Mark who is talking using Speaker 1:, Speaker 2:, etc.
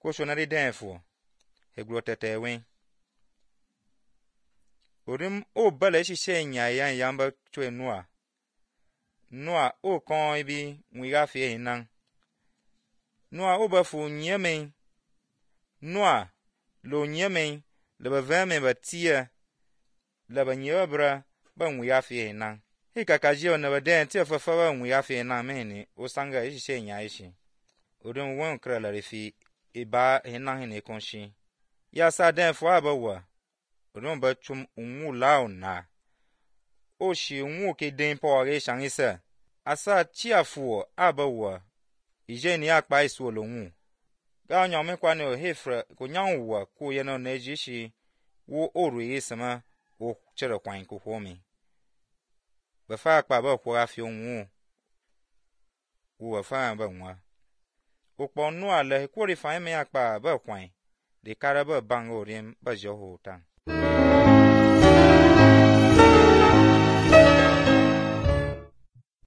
Speaker 1: ko shona ri denfo heglo tetewe orim o bale shishe nya yan yamba chwe noa o kon bi nwiga fi hinan noa o ba fu nyeme noa lo nyeme le ba veme ba tie le ba nyebra ba nwiga fi hinan hikakaji na ba den tie fa ba nwiga fi hinan meni o sanga shishe nya ishi orim won kra la fi iba hinan hine konshi ya sa den fo abawa orim ba chum unwu launa o shi unwu ke den po ge shangisa asa chiafu abawa ije ni akpa isu olonwu ga nyome kwa ne hefra ko nyanwa ko ye no na jishi wo oru yisama o chere kwan ko homi ba fa akpa ba ko afi onwu wo fa ba nwa okpo nu ale ko ri fa me akpa ba kwan de kara ba bang orim ba jo ho tan